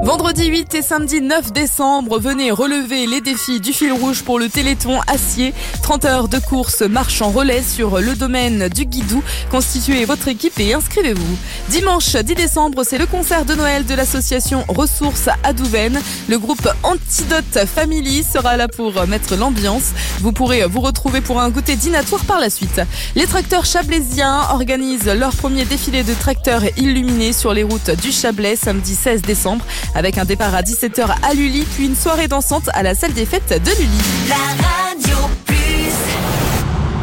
Vendredi 8 et samedi 9 décembre, venez relever les défis du fil rouge pour le Téléthon Acier. 30 heures de course marche en relais sur le domaine du Guidou. Constituez votre équipe et inscrivez-vous. Dimanche 10 décembre, c'est le concert de Noël de l'association Ressources à Douvaine. Le groupe Antidote Family sera là pour mettre l'ambiance. Vous pourrez vous retrouver pour un goûter dînatoire par la suite. Les tracteurs chablaisiens organisent leur premier défilé de tracteurs illuminés sur les routes du Chablais samedi 16 décembre avec un départ à 17h à Lully puis une soirée dansante à la salle des fêtes de Lully.